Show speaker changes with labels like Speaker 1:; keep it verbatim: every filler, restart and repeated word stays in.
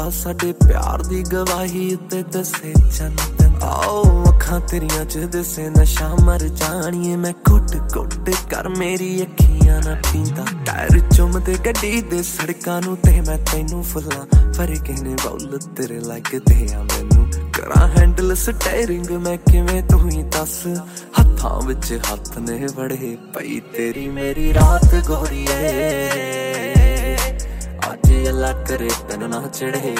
Speaker 1: ਸਾਡੇ ਪਿਆਰ ਦੀ ਗਵਾਹੀ ਉੱਤੇ ਦੱਸੇ ਚੰਨ ਆਓ ਅੱਖਾਂ ਤੇਰੀਆਂ ਚ ਦਿਸੇ ਨਸ਼ਾ ਮਰ ਜਾਣੀਏ ਮੈਂ ਘੁੱਟ ਘੁੱਟ ਕਰ ਮੇਰੀ ਅੱਖੀਆਂ ਨਾ ਪੀਂਦਾ ਟਾਇਰ ਚੁੰਮਦੇ ਗੱਡੀ ਦੇ ਸੜਕਾਂ ਨੂੰ ਤੇ ਮੈਂ ਤੈਨੂੰ ਫੁੱਲਾਂ ਫਰਕੇ ਨੇ ਬੌਲ ਤੇਰੇ ਲੱਗਦੇ ਆ ਮੈਨੂੰ ਕਰਾਂ ਹੈਂਡਲ ਸਟੀਅਰਿੰਗ ਮੈਂ ਕਿਵੇਂ ਤੂੰ ਹੀ ਦੱਸ ਹੱਥਾਂ ਵਿੱਚ ਹੱਥ ਨੇ ਵੜੇ ਪਈ ਤੇਰੀ ਮੇਰੀ ਰਾਤ ਗੋਰੀਏ ਅੱਜ ਅੱਲਾ ਕਰੇ ਤੈਨੂੰ ਨਾ ਚੜੇ